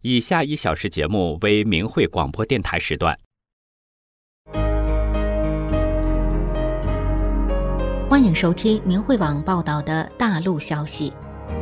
以下1小时节目为明慧广播电台时段。 欢迎收听明慧网报道的大陆消息。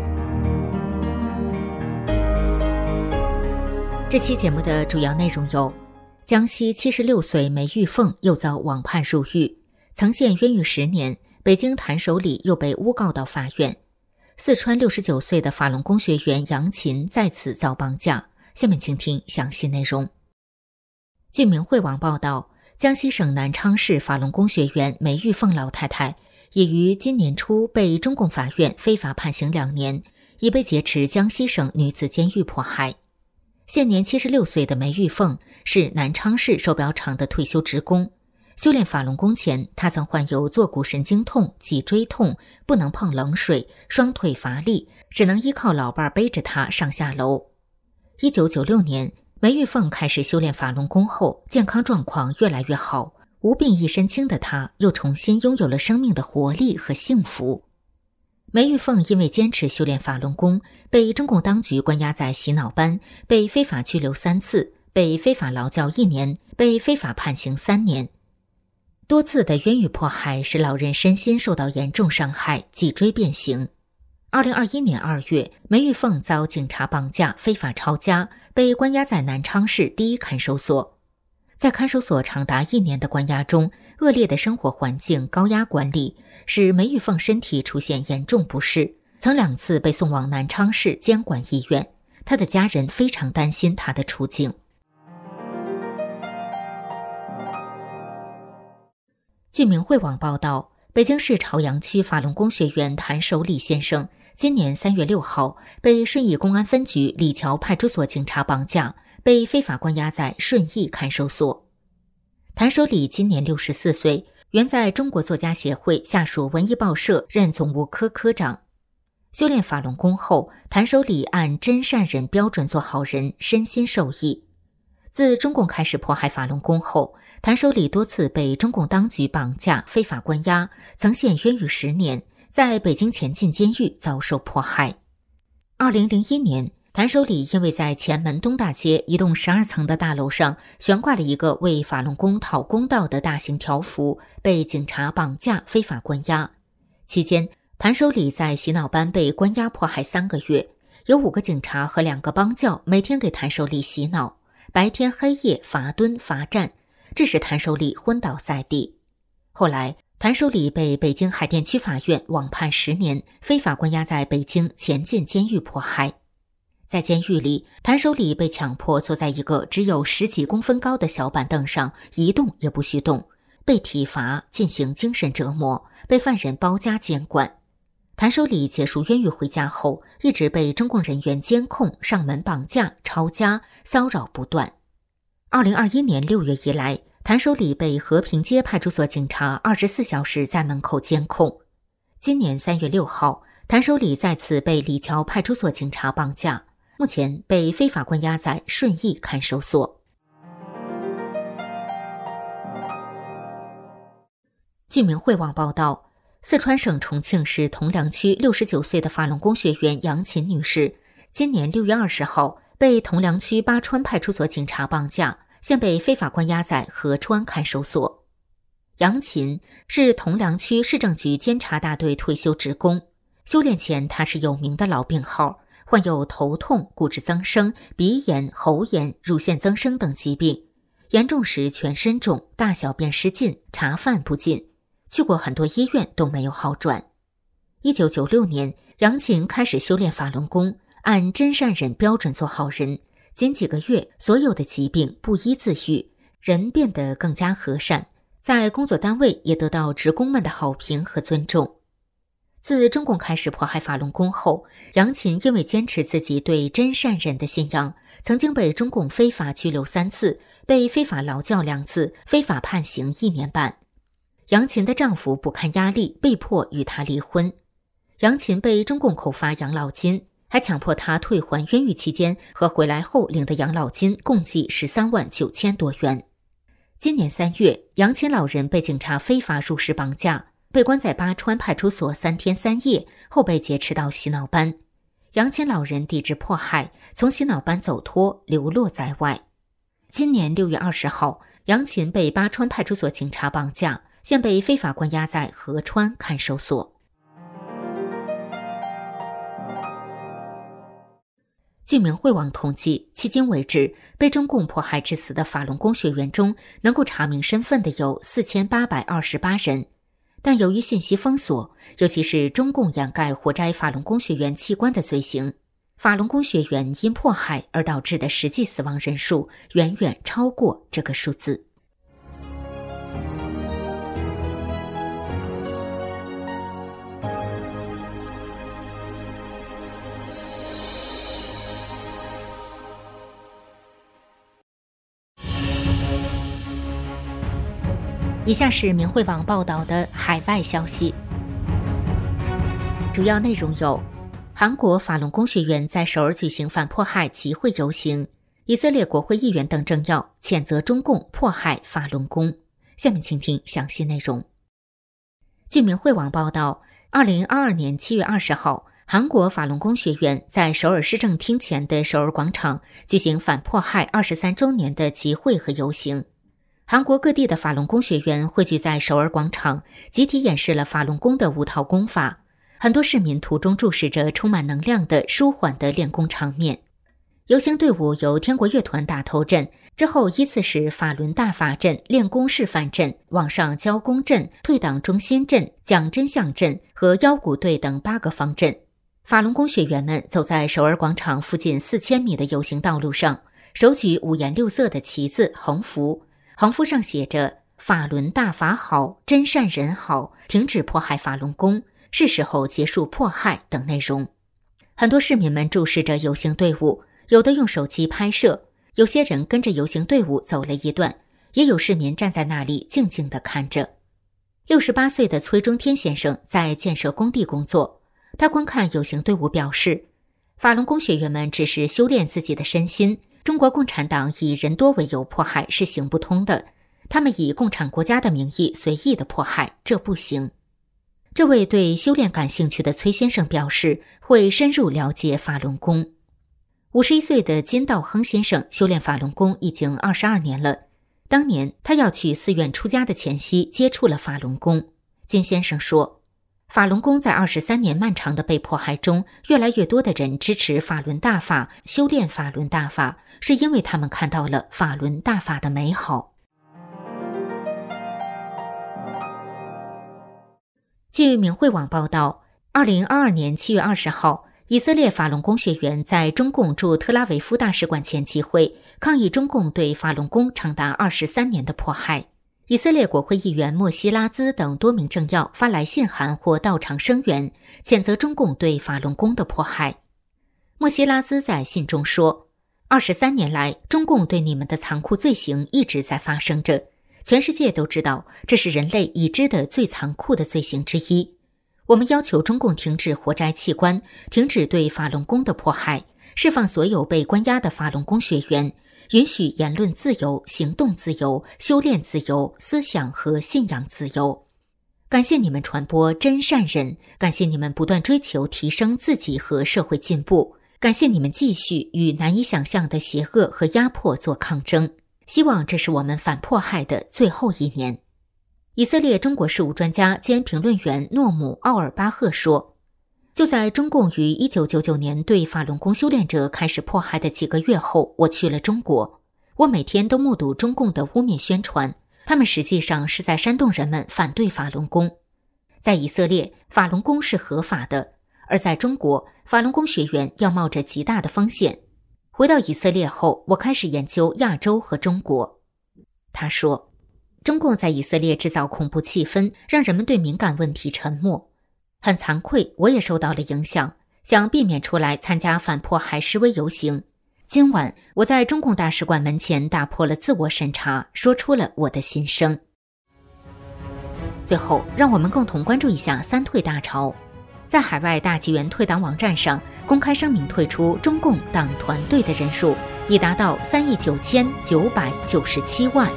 这期节目的主要内容有：江西76岁梅玉凤又遭网判入狱，曾陷冤狱10年；北京谭守礼又被诬告到法院；四川69岁的法轮功学员杨琴再次遭绑架。下面请听详细内容。据明慧网报道，江西省南昌市法轮功学员梅玉凤老太太已于今年初被中共法院非法判刑2年，已被劫持江西省女子监狱迫害。现年76岁的梅玉凤是南昌市手表厂的退休职工。修炼法轮功前，她曾患有坐骨神经痛、脊椎痛，不能碰冷水，双腿乏力，只能依靠老伴背着她上下楼。1996年，梅玉凤开始修炼法轮功后，健康状况越来越好，无病一身轻的她又重新拥有了生命的活力和幸福。梅玉凤因为坚持修炼法轮功，被中共当局关押在洗脑班，被非法拘留3次，被非法劳教1年，被非法判刑3年。多次的冤狱迫害使老人身心受到严重伤害，脊椎变形。2021年2月，梅玉凤遭警察绑架，非法抄家，被关押在南昌市第一看守所。在看守所长达1年的关押中，恶劣的生活环境、高压管理使梅玉凤身体出现严重不适，曾2次被送往南昌市监管医院。她的家人非常担心她的处境。据明慧网报道，北京市朝阳区法轮功学员谭守礼先生今年3月6号被顺义公安分局李桥派出所警察绑架，被非法关押在顺义看守所。谭守礼今年64岁，原在中国作家协会下属文艺报社任总务科科长。修炼法轮功后，谭守礼按真善忍标准做好人，身心受益。自中共开始迫害法轮功后，谭守礼多次被中共当局绑架、非法关押，曾陷冤狱10年，在北京前进监狱遭受迫害。2001年，谭守礼因为在前门东大街一栋12层的大楼上悬挂了一个为法轮功讨公道的大型条幅，被警察绑架、非法关押。期间，谭守礼在洗脑班被关押迫害3个月，有5个警察和2个帮教每天给谭守礼洗脑，白天黑夜罚蹲罚站，致使谭守礼昏倒在地。后来，谭守礼被北京海淀区法院网判10年，非法关押在北京前进监狱迫害。在监狱里，谭守礼被强迫坐在一个只有10几公分高的小板凳上，一动也不许动，被体罚，进行精神折磨，被犯人包夹监管。谭守礼结束冤狱回家后，一直被中共人员监控、上门绑架、抄家，骚扰不断。2021年6月以来，谭守礼被和平街派出所警察24小时在门口监控。今年3月6号，谭守礼再次被李桥派出所警察绑架，目前被非法关押在顺义看守所。据明慧网报道，四川省重庆市铜梁区69岁的法轮功学员杨琴女士，今年6月20号被铜梁区巴川派出所警察绑架，现被非法关押在合川看守所。杨琴是铜梁区市政局监察大队退休职工，修炼前她是有名的老病号，患有头痛、骨质增生、鼻炎、喉炎、乳腺增生等疾病，严重时全身肿，大小便失禁，茶饭不进，去过很多医院都没有好转。1996年，杨琴开始修炼法轮功，按真善忍标准做好人，仅几个月，所有的疾病不医自愈，人变得更加和善，在工作单位也得到职工们的好评和尊重。自中共开始迫害法轮功后，杨琴因为坚持自己对真善忍的信仰，曾经被中共非法拘留3次，被非法劳教2次，非法判刑1年半。杨琴的丈夫不堪压力，被迫与她离婚。杨琴被中共扣发养老金，还强迫她退还冤狱期间和回来后领的养老金，共计13万9千多元。今年3月，杨琴老人被警察非法入室绑架，被关在巴川派出所3天3夜，后被劫持到洗脑班。 杨琴老人抵制迫害，从洗脑班走脱，流落在外。今年6月20号，杨琴被巴川派出所警察绑架，现被非法关押在合川看守所。据明慧网统计，迄今为止，被中共迫害致死的法轮功学员中，能够查明身份的有4828人。但由于信息封锁，尤其是中共掩盖活摘法轮功学员器官的罪行，法轮功学员因迫害而导致的实际死亡人数远远超过这个数字。以下是明慧网报道的海外消息，主要内容有：韩国法轮功学员在首尔举行反迫害集会游行，以色列国会议员等政要谴责中共迫害法轮功。下面请听详细内容。据明慧网报道，2022年7月20号，韩国法轮功学员在首尔市政厅前的首尔广场举行反迫害23周年的集会和游行。韩国各地的法轮功学员汇聚在首尔广场，集体演示了法轮功的5套功法。很多市民途中注视着充满能量的舒缓的练功场面。游行队伍由天国乐团打头阵，之后依次是法轮大法阵、练功示范阵、网上教功阵、退党中心阵、讲真相阵和腰鼓队等8个方阵。法轮功学员们走在首尔广场附近4000米的游行道路上，手举5颜6色的旗子、横幅，横幅上写着法轮大法好，真善人好，停止迫害法轮功，是时候结束迫害等内容。很多市民们注视着游行队伍，有的用手机拍摄，有些人跟着游行队伍走了一段，也有市民站在那里静静地看着。68岁的崔中天先生在建设工地工作，他观看游行队伍表示，法轮功学员们只是修炼自己的身心，中国共产党以人多为由迫害是行不通的，他们以共产国家的名义随意的迫害，这不行。这位对修炼感兴趣的崔先生表示，会深入了解法轮功。51岁的金道亨先生修炼法轮功已经22年了，当年他要去寺院出家的前夕接触了法轮功。金先生说，法轮功在23年漫长的被迫害中，越来越多的人支持法轮大法，修炼法轮大法，是因为他们看到了法轮大法的美好。据明慧网报道，2022年7月20号，以色列法轮功学员在中共驻特拉维夫大使馆前集会，抗议中共对法轮功长达23年的迫害。以色列国会议员莫西拉兹等多名政要发来信函或到场声援，谴责中共对法轮功的迫害。莫西拉兹在信中说，23年来，中共对你们的残酷罪行一直在发生着，全世界都知道这是人类已知的最残酷的罪行之一。我们要求中共停止活摘器官，停止对法轮功的迫害，释放所有被关押的法轮功学员，允许言论自由、行动自由、修炼自由、思想和信仰自由。感谢你们传播真善忍，感谢你们不断追求提升自己和社会进步，感谢你们继续与难以想象的邪恶和压迫做抗争。希望这是我们反迫害的最后一年。以色列中国事务专家兼评论员诺姆·奥尔巴赫说，就在中共于1999年对法轮功修炼者开始迫害的几个月后，我去了中国。我每天都目睹中共的污蔑宣传，他们实际上是在煽动人们反对法轮功。在以色列，法轮功是合法的，而在中国，法轮功学员要冒着极大的风险。回到以色列后，我开始研究亚洲和中国。他说，中共在以色列制造恐怖气氛，让人们对敏感问题沉默。很惭愧，我也受到了影响，想避免出来参加反迫害示威游行。今晚，我在中共大使馆门前打破了自我审查，说出了我的心声。最后，让我们共同关注一下三退大潮。在海外大纪元退党网站上公开声明退出中共党团队的人数已达到39997万。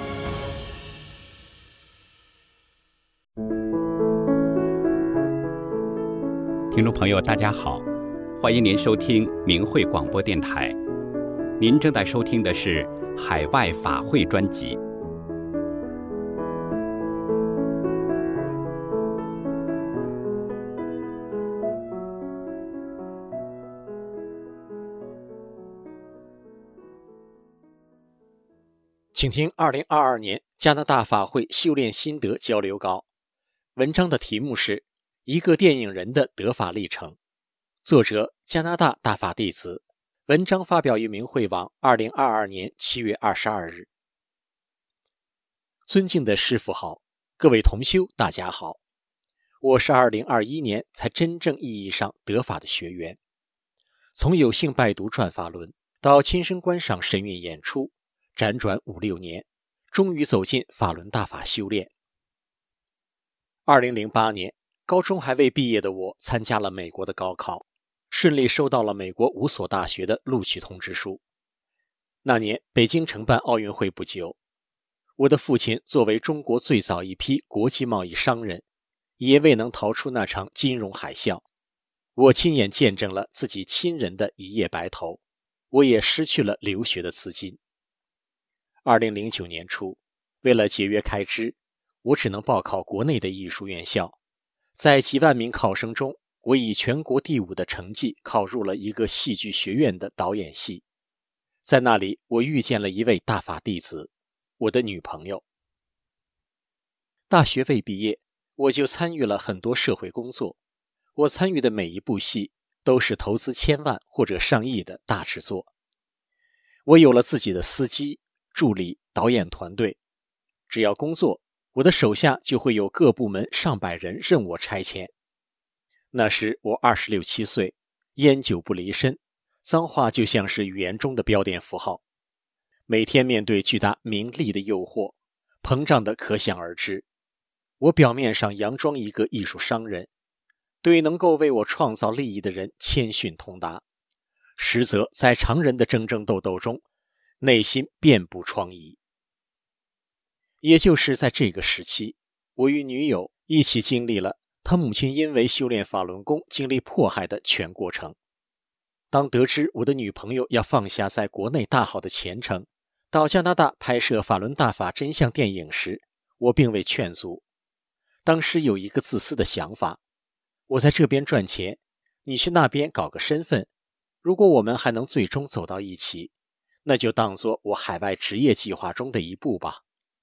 听众朋友大家好， 欢迎您收听明慧广播电台。您正在收听的是海外法会专辑。 请听2022年加拿大法会修炼心得交流稿。文章的题目是一个电影人的得法历程，作者加拿大大法弟子。文章发表于明慧网2022年7月22日。尊敬的师父好，各位同修大家好，我是2021年才真正意义上得法的学员。从有幸拜读转法轮到亲身观赏神韵演出，辗转5-6年，终于走进法轮大法修炼。2008年，高中还未毕业的我参加了美国的高考，顺利收到了美国5所大学的录取通知书。那年北京承办奥运会不久，我的父亲作为中国最早一批国际贸易商人，也未能逃出那场金融海啸。我亲眼见证了自己亲人的一夜白头，我也失去了留学的资金。2009年初，为了节约开支，我只能报考国内的艺术院校。在几万名考生中，我以全国第5的成绩考入了一个戏剧学院的导演系。在那里，我遇见了一位大法弟子，我的女朋友。大学未毕业，我就参与了很多社会工作。我参与的每一部戏都是投资千万或者上亿的大制作。我有了自己的司机、助理、导演团队，只要工作，我的手下就会有各部门上百人任我差遣。那时我26、27岁，烟酒不离身，脏话就像是语言中的标点符号。每天面对巨大名利的诱惑，膨胀的可想而知。我表面上佯装一个艺术商人，对能够为我创造利益的人谦逊通达，实则在常人的争争斗斗中，内心遍布疮痍。也就是在这个时期，我与女友一起经历了她母亲因为修炼法轮功经历迫害的全过程。当得知我的女朋友要放下在国内大好的前程，到加拿大拍摄法轮大法真相电影时，我并未劝阻。当时有一个自私的想法，我在这边赚钱，你去那边搞个身份，如果我们还能最终走到一起，那就当作我海外职业计划中的一步吧。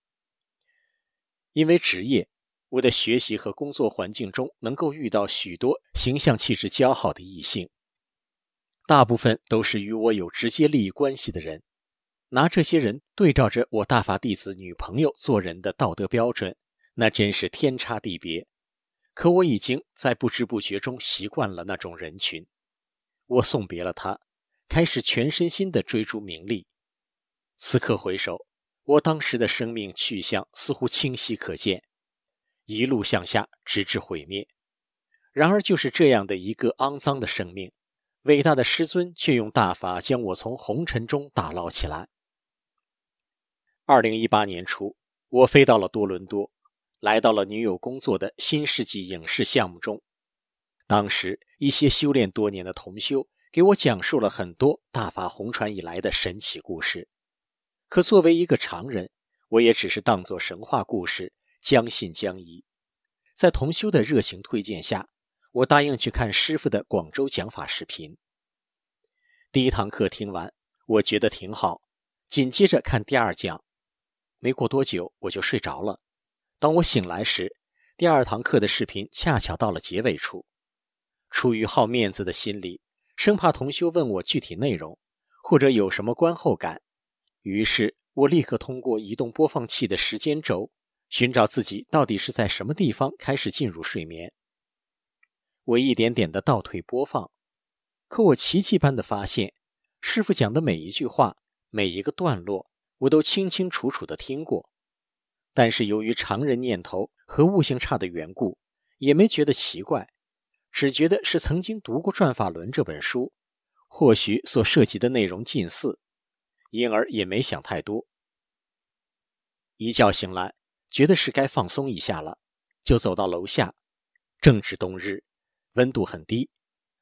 因为职业，我的学习和工作环境中能够遇到许多形象气质姣好的异性，大部分都是与我有直接利益关系的人。拿这些人对照着我大法弟子女朋友做人的道德标准，那真是天差地别。可我已经在不知不觉中习惯了那种人群。我送别了他，开始全身心地追逐名利。此刻回首，我当时的生命去向似乎清晰可见，一路向下，直至毁灭。然而就是这样的一个肮脏的生命，伟大的师尊却用大法将我从红尘中打捞起来。2018年初，我飞到了多伦多，来到了女友工作的新世纪影视项目中。当时一些修炼多年的同修给我讲述了很多大法红传以来的神奇故事，可作为一个常人，我也只是当作神话故事，将信将疑。在同修的热情推荐下，我答应去看师父的广州讲法视频。第1堂课听完，我觉得挺好，紧接着看第2讲。没过多久我就睡着了。当我醒来时，第2堂课的视频恰巧到了结尾处。出于好面子的心理，生怕同修问我具体内容，或者有什么观后感，于是我立刻通过移动播放器的时间轴，寻找自己到底是在什么地方开始进入睡眠。我一点点地倒退播放，可我奇迹般地发现，师父讲的每一句话，每一个段落，我都清清楚楚地听过。但是由于常人念头和悟性差的缘故，也没觉得奇怪，只觉得是曾经读过《转法轮》这本书，或许所涉及的内容近似，因而也没想太多。一觉醒来，觉得是该放松一下了，就走到楼下。正值冬日，温度很低，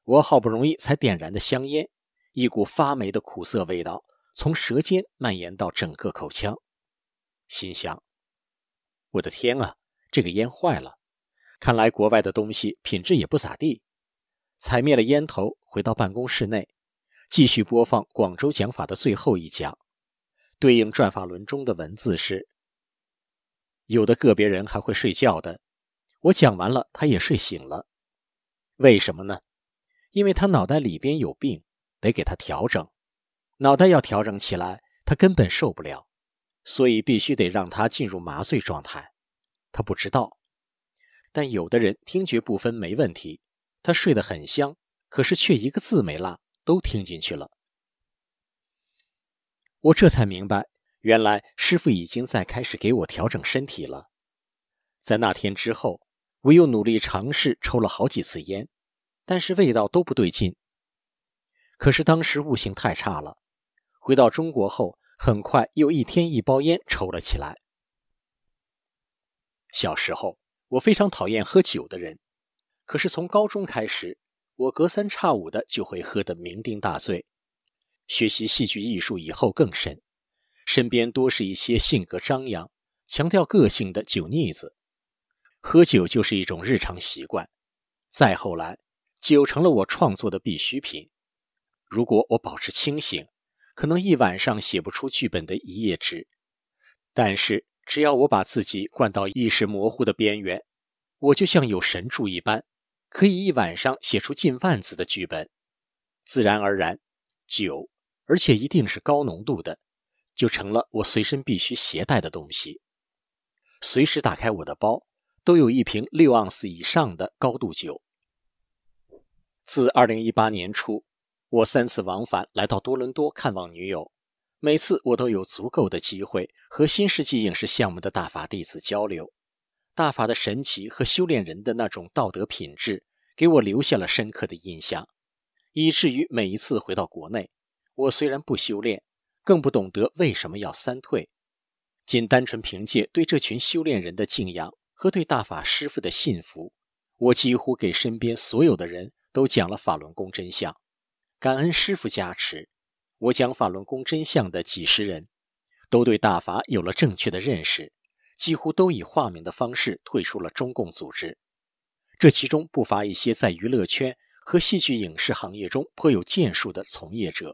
我好不容易才点燃的香烟，一股发霉的苦涩味道从舌尖蔓延到整个口腔。心想，我的天啊，这个烟坏了，看来国外的东西品质也不咋地。踩灭了烟头，回到办公室内，继续播放广州讲法的最后一讲。对应转法轮中的文字是：有的个别人还会睡觉的，我讲完了他也睡醒了。为什么呢？因为他脑袋里边有病，得给他调整。脑袋要调整起来，他根本受不了，所以必须得让他进入麻醉状态。他不知道，但有的人听觉部分没问题，他睡得很香，可是却一个字没落，都听进去了。我这才明白，原来师父已经在开始给我调整身体了。在那天之后，我又努力尝试抽了好几次烟，但是味道都不对劲。可是当时悟性太差了，回到中国后，很快又一天一包烟抽了起来。小时候，我非常讨厌喝酒的人，可是从高中开始，我隔三差五的就会喝得酩酊大醉。学习戏剧艺术以后更甚，身边多是一些性格张扬、强调个性的酒腻子，喝酒就是一种日常习惯。再后来，酒成了我创作的必需品。如果我保持清醒，可能一晚上写不出剧本的一页纸，但是只要我把自己灌到意识模糊的边缘，我就像有神助一般，可以一晚上写出近万字的剧本。自然而然，酒，而且一定是高浓度的，就成了我随身必须携带的东西。随时打开我的包，都有一瓶6盎司以上的高度酒。自2018年初，我3次往返来到多伦多看望女友，每次我都有足够的机会和新世纪影视项目的大法弟子交流。大法的神奇和修炼人的那种道德品质，给我留下了深刻的印象，以至于每一次回到国内，我虽然不修炼，更不懂得为什么要三退，仅单纯凭借对这群修炼人的敬仰和对大法师父的信服，我几乎给身边所有的人都讲了法轮功真相。感恩师父加持，我讲法轮功真相的几十人都对大法有了正确的认识，几乎都以化名的方式退出了中共组织。这其中不乏一些在娱乐圈和戏剧影视行业中颇有建树的从业者。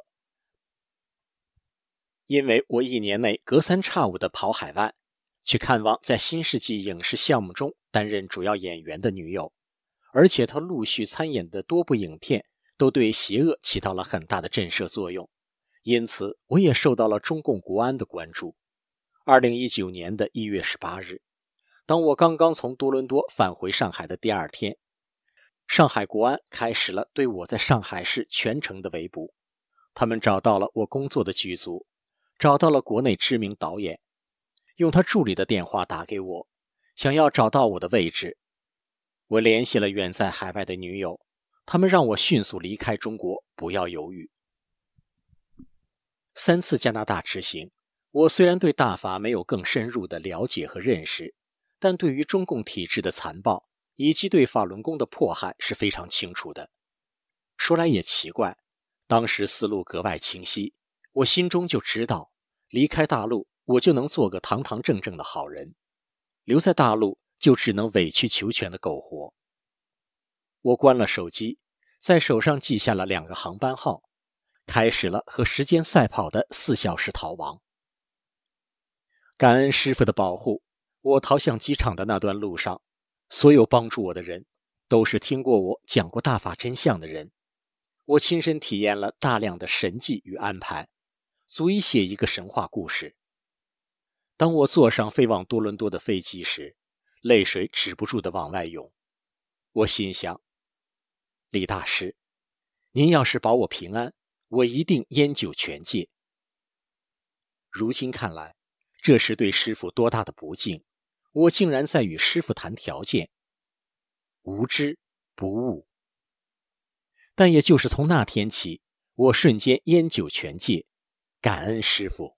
因为我1年内隔三差五地跑海外，去看望在新世纪影视项目中担任主要演员的女友，而且她陆续参演的多部影片都对邪恶起到了很大的震慑作用，因此我也受到了中共国安的关注。2019年的1月18日，当我刚刚从多伦多返回上海的第2天，上海国安开始了对我在上海市全程的围捕。他们找到了我工作的剧组，找到了国内知名导演，用他助理的电话打给我，想要找到我的位置。我联系了远在海外的女友，他们让我迅速离开中国，不要犹豫。3次加拿大之行，我虽然对大法没有更深入的了解和认识，但对于中共体制的残暴以及对法轮功的迫害是非常清楚的。说来也奇怪，当时思路格外清晰，我心中就知道，离开大陆我就能做个堂堂正正的好人，留在大陆就只能委曲求全的苟活。我关了手机，在手上记下了2个航班号，开始了和时间赛跑的4小时逃亡。感恩师父的保护，我逃向机场的那段路上，所有帮助我的人都是听过我讲过大法真相的人。我亲身体验了大量的神迹与安排，足以写一个神话故事。当我坐上飞往多伦多的飞机时，泪水止不住地往外涌。我心想，李大师，您要是保我平安，我一定烟酒全戒。如今看来，这是对师父多大的不敬，我竟然在与师父谈条件。无知不悟。但也就是从那天起，我瞬间烟酒全戒，感恩师父。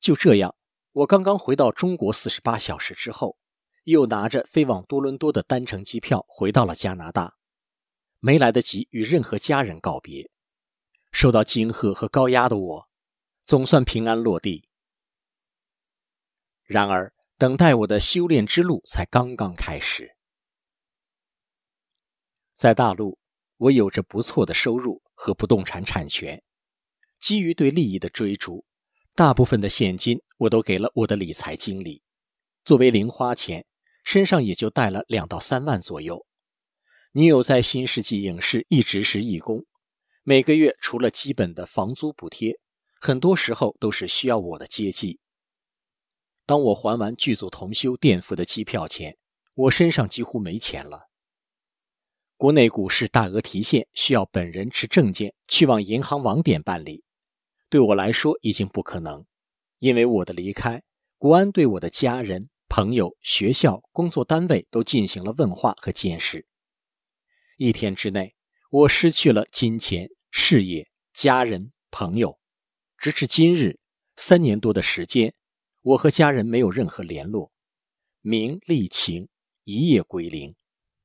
就这样，我刚刚回到中国48小时之后，又拿着飞往多伦多的单程机票回到了加拿大，没来得及与任何家人告别。受到惊吓和高压的我，总算平安落地。然而，等待我的修炼之路才刚刚开始。在大陆，我有着不错的收入和不动产产权，基于对利益的追逐，大部分的现金我都给了我的理财经理，作为零花钱，身上也就带了2到3万左右。女友在新世纪影视一直是义工，每个月除了基本的房租补贴，很多时候都是需要我的接济。当我还完剧组同修垫付的机票钱，我身上几乎没钱了。国内股市大额提现需要本人持证件去往银行网点办理，对我来说已经不可能，因为我的离开，国安对我的家人、朋友、学校、工作单位都进行了问话和监视。1天之内，我失去了金钱、事业、家人、朋友。直至今日，3年多的时间，我和家人没有任何联络，名利情一夜归零。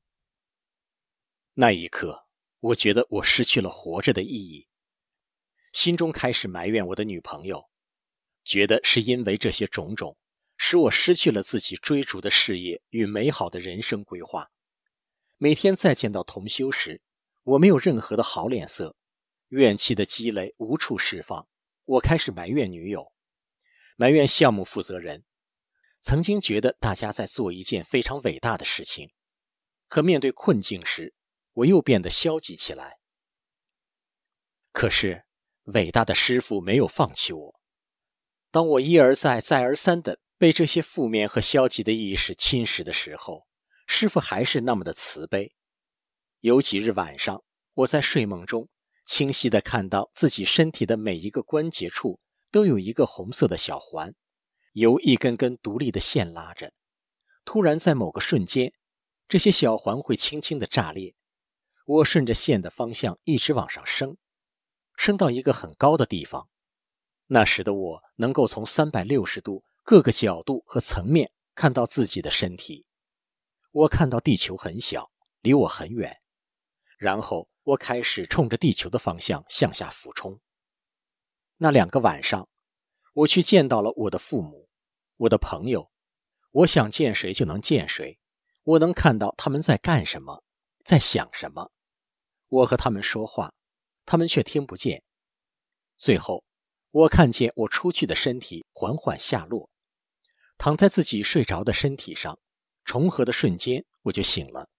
那一刻，我觉得我失去了活着的意义，心中开始埋怨我的女朋友，觉得是因为这些种种，使我失去了自己追逐的事业与美好的人生规划。每天再见到同修时，我没有任何的好脸色，怨气的积累无处释放，我开始埋怨女友，埋怨项目负责人。曾经觉得大家在做一件非常伟大的事情，可面对困境时，我又变得消极起来。可是，伟大的师父没有放弃我。当我一而再、再而三地被这些负面和消极的意识侵蚀的时候，师父还是那么的慈悲。有几日晚上，我在睡梦中清晰地看到自己身体的每一个关节处都有一个红色的小环，由一根根独立的线拉着。突然在某个瞬间，这些小环会轻轻地炸裂，我顺着线的方向一直往上升，升到一个很高的地方。那时的我能够从360度各个角度和层面看到自己的身体。我看到地球很小，离我很远，然后我开始冲着地球的方向向下俯冲。那2个晚上，我去见到了我的父母，我的朋友，我想见谁就能见谁，我能看到他们在干什么，在想什么。我和他们说话，他们却听不见。最后，我看见我出去的身体缓缓下落，躺在自己睡着的身体上，重合的瞬间我就醒了。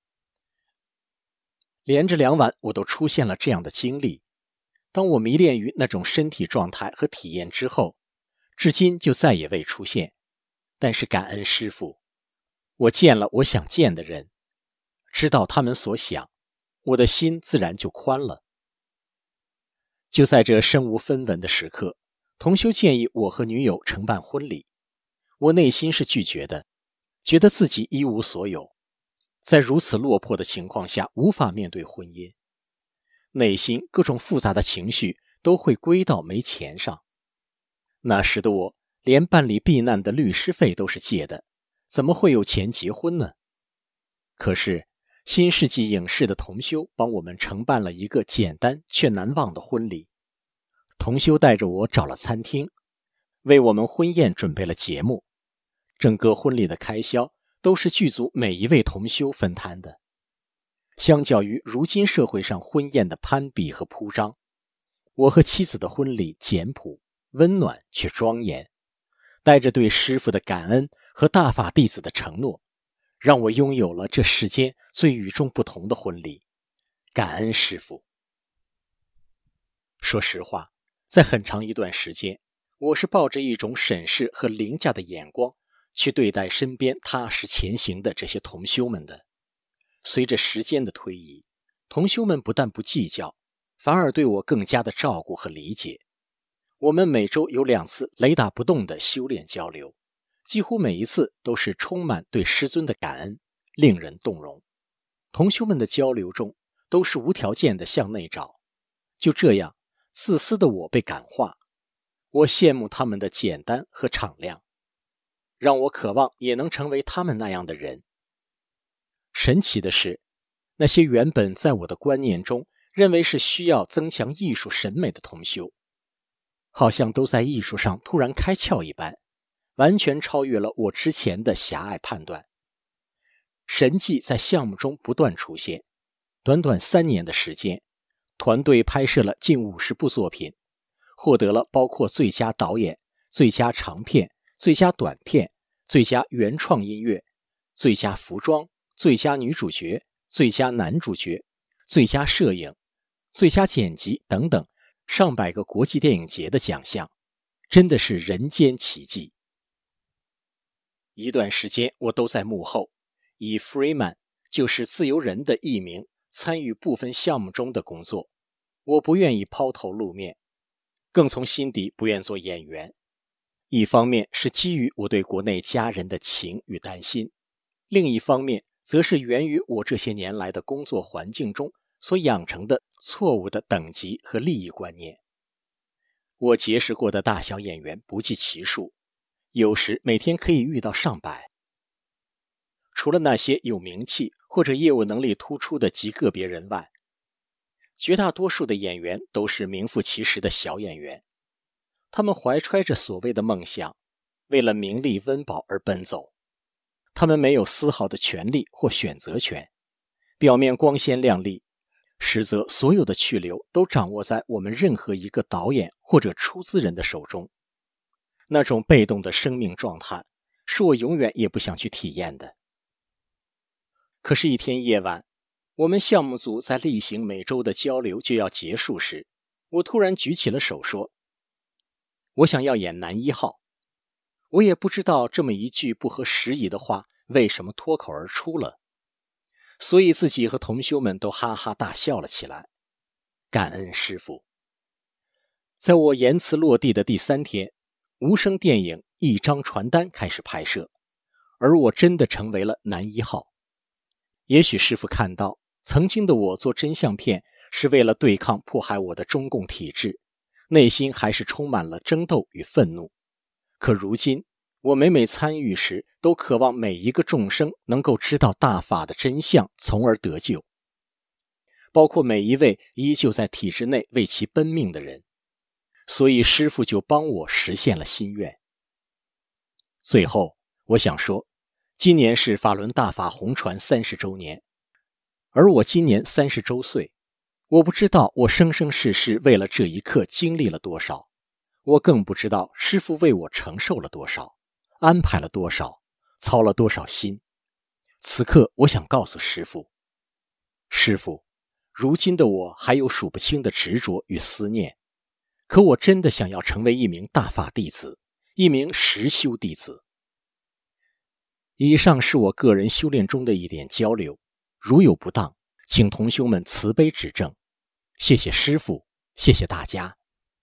连着2晚我都出现了这样的经历。当我迷恋于那种身体状态和体验之后，至今就再也未出现。但是感恩师父，我见了我想见的人，知道他们所想，我的心自然就宽了。就在这身无分文的时刻，同修建议我和女友承办婚礼，我内心是拒绝的，觉得自己一无所有，在如此落魄的情况下无法面对婚姻，内心各种复杂的情绪都会归到没钱上。那时的我连办理避难的律师费都是借的，怎么会有钱结婚呢？可是新世纪影视的同修帮我们承办了一个简单却难忘的婚礼。同修带着我找了餐厅，为我们婚宴准备了节目，整个婚礼的开销都是剧组每一位同修分摊的。相较于如今社会上婚宴的攀比和铺张，我和妻子的婚礼简朴、温暖却庄严，带着对师父的感恩和大法弟子的承诺，让我拥有了这世间最与众不同的婚礼。感恩师父。说实话，在很长一段时间，我是抱着一种审视和凌驾的眼光去对待身边踏实前行的这些同修们的。随着时间的推移，同修们不但不计较，反而对我更加的照顾和理解。我们每周有2次雷打不动的修炼交流，几乎每一次都是充满对师尊的感恩，令人动容。同修们的交流中都是无条件的向内找。就这样，自私的我被感化， 我羡慕他们的简单和敞亮，让我渴望也能成为他们那样的人。神奇的是，那些原本在我的观念中认为是需要增强艺术审美的同修，好像都在艺术上突然开窍一般，完全超越了我之前的狭隘判断。神迹在项目中不断出现，短短3年的时间，团队拍摄了近50部作品，获得了包括最佳导演、最佳长片、最佳短片、最佳原创音乐、最佳服装、最佳女主角、最佳男主角、最佳摄影、最佳剪辑等等上百个国际电影节的奖项，真的是人间奇迹。一段时间我都在幕后，以 Freeman 就是自由人的艺名参与部分项目中的工作。我不愿意抛头露面，更从心底不愿做演员。一方面是基于我对国内家人的情与担心，另一方面则是源于我这些年来的工作环境中所养成的错误的等级和利益观念。我结识过的大小演员不计其数，有时每天可以遇到上百。除了那些有名气或者业务能力突出的极个别人外，绝大多数的演员都是名副其实的小演员。他们怀揣着所谓的梦想，为了名利温饱而奔走。他们没有丝毫的权利或选择权，表面光鲜亮丽，实则所有的去留都掌握在我们任何一个导演或者出资人的手中。那种被动的生命状态，是我永远也不想去体验的。可是一天夜晚，我们项目组在例行每周的交流就要结束时，我突然举起了手说，我想要演男1号。我也不知道这么一句不合时宜的话为什么脱口而出了，所以自己和同修们都哈哈大笑了起来。感恩师父。在我言辞落地的第3天，无声电影一张传单开始拍摄，而我真的成为了男1号。也许师父看到曾经的我做真相片是为了对抗迫害我的中共体制，内心还是充满了争斗与愤怒。可如今我每每参与时，都渴望每一个众生能够知道大法的真相，从而得救，包括每一位依旧在体制内为其奔命的人。所以师父就帮我实现了心愿。最后我想说，今年是法轮大法红传30周年，而我今年30周岁。我不知道我生生世世为了这一刻经历了多少，我更不知道师父为我承受了多少，安排了多少，操了多少心。此刻我想告诉师父，师父，如今的我还有数不清的执着与思念，可我真的想要成为一名大法弟子，一名实修弟子。以上是我个人修炼中的一点交流，如有不当，请同修们慈悲指正。谢谢师父，谢谢大家。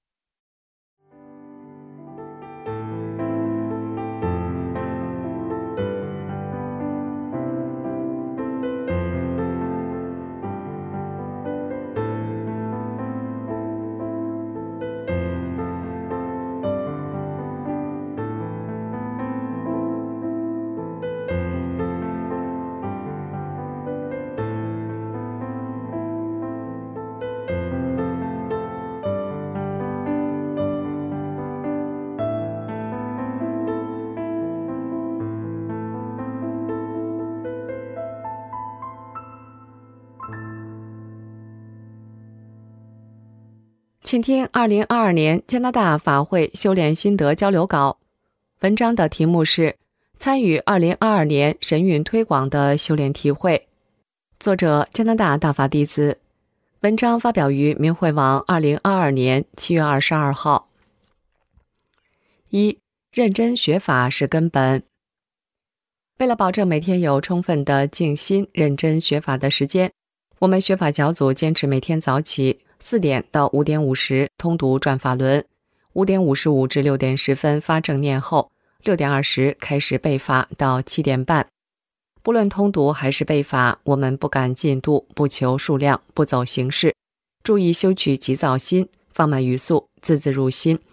请听2022年加拿大法会修炼心得交流稿。文章的题目是参与2022年神韵推广的修炼体会，作者加拿大大法弟子。文章发表于明慧网2022年7月22号。1. 认真学法是根本。为了保证每天有充分的静心认真学法的时间，我们学法小组坚持每天早起4点到5点50通读转法轮，5点55至6点10分发正念后，6点20开始背法到7点半。不论通读还是背法，我们不赶进度，不求数量，不走形式，注意修取急躁心，放慢语速，字字入心，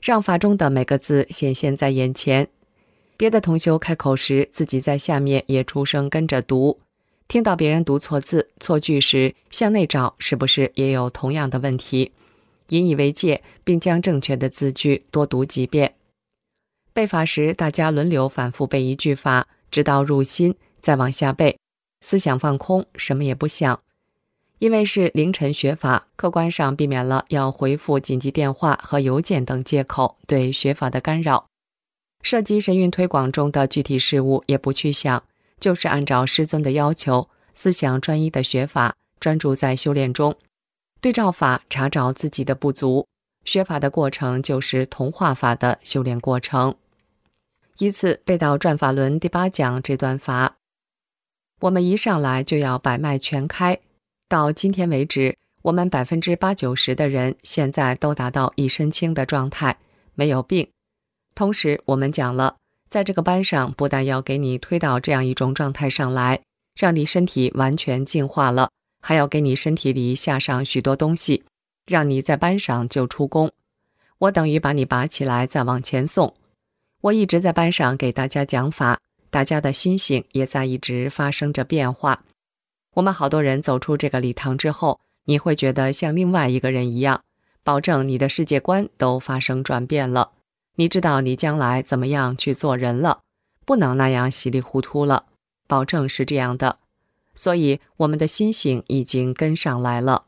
让法中的每个字显现在眼前。别的同修开口时，自己在下面也出声跟着读。听到别人读错字、错句时，向内找是不是也有同样的问题，引以为戒，并将正确的字句多读几遍。背法时，大家轮流反复背一句法，直到入心，再往下背，思想放空，什么也不想。因为是凌晨学法，客观上避免了要回复紧急电话和邮件等借口对学法的干扰。涉及神韵推广中的具体事务也不去想，就是按照师尊的要求，思想专一的学法，专注在修炼中，对照法查找自己的不足。学法的过程就是同化法的修炼过程。依次背到转法轮第8讲这段法。我们一上来就要百脉全开，到今天为止，我们80%-90%的人现在都达到一身轻的状态，没有病。同时我们讲了，在这个班上不但要给你推到这样一种状态上来，让你身体完全净化了，还要给你身体里下上许多东西，让你在班上就出功。我等于把你拔起来再往前送。我一直在班上给大家讲法，大家的心性也在一直发生着变化。我们好多人走出这个礼堂之后，你会觉得像另外一个人一样，保证你的世界观都发生转变了。你知道你将来怎么样去做人了，不能那样稀里糊涂了，保证是这样的。所以我们的心性已经跟上来了。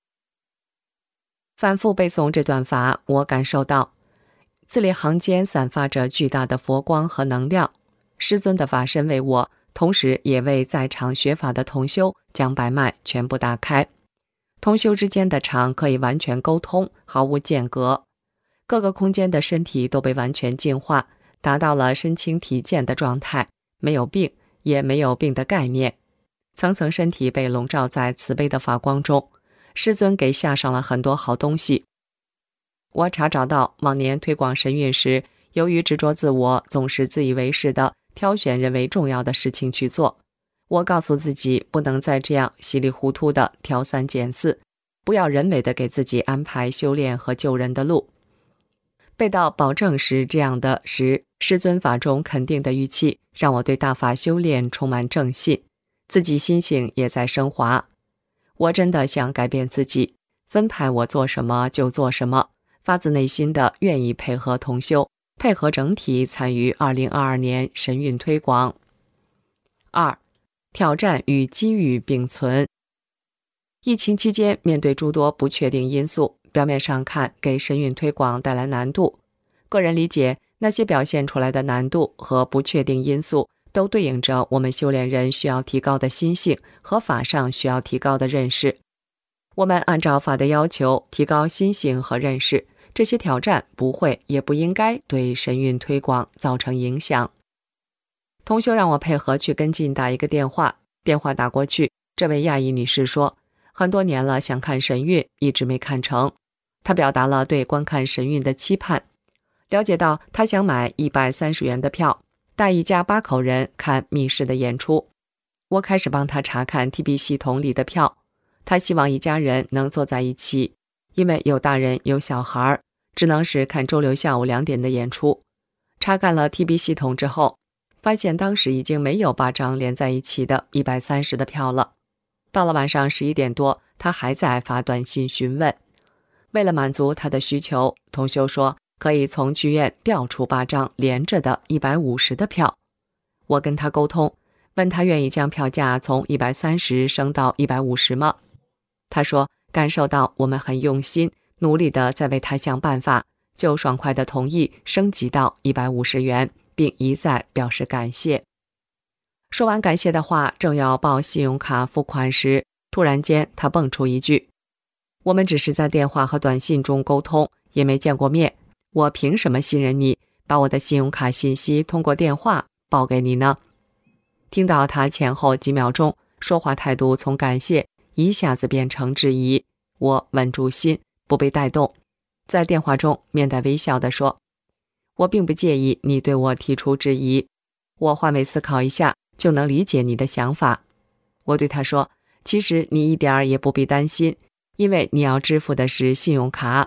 反复背诵这段法，我感受到字里行间散发着巨大的佛光和能量。师尊的法身为我，同时也为在场学法的同修将百脉全部打开。同修之间的场可以完全沟通，毫无间隔。各个空间的身体都被完全净化，达到了身轻体健的状态，没有病，也没有病的概念。层层身体被笼罩在慈悲的法光中，师尊给下上了很多好东西。我查找到往年推广神韵时，由于执着自我，总是自以为是的挑选认为重要的事情去做。我告诉自己，不能再这样稀里糊涂的挑三拣四，不要人为的给自己安排修炼和救人的路。背到保证是这样的时，师尊法中肯定的语气让我对大法修炼充满正信，自己心性也在升华。我真的想改变自己，分派我做什么就做什么，发自内心的愿意配合同修，配合整体参与2022年神韵推广。2. 挑战与机遇并存。疫情期间，面对诸多不确定因素，表面上看给神韵推广带来难度。个人理解，那些表现出来的难度和不确定因素都对应着我们修炼人需要提高的心性和法上需要提高的认识。我们按照法的要求提高心性和认识，这些挑战不会也不应该对神韵推广造成影响。同修让我配合去跟进打一个电话，电话打过去，这位亚裔女士说，很多年了想看神韵，一直没看成。她表达了对观看神韵的期盼，了解到她想买130元的票，带一家8口人看密室的演出。我开始帮她查看 TB 系统里的票，她希望一家人能坐在一起，因为有大人有小孩，只能是看周六下午2点的演出。查看了 TB 系统之后，发现当时已经没有8张连在一起的130的票了。到了晚上11点多，他还在发短信询问。为了满足他的需求，同修说可以从剧院调出8张连着的150的票。我跟他沟通，问他愿意将票价从130升到150吗？他说感受到我们很用心，努力的在为他想办法，就爽快的同意升级到150元，并一再表示感谢。说完感谢的话，正要报信用卡付款时，突然间他蹦出一句，我们只是在电话和短信中沟通，也没见过面，我凭什么信任你，把我的信用卡信息通过电话报给你呢？听到他前后几秒钟说话态度从感谢一下子变成质疑，我稳住心，不被带动，在电话中面带微笑地说，我并不介意你对我提出质疑，我换位思考一下就能理解你的想法。我对他说，其实你一点儿也不必担心，因为你要支付的是信用卡，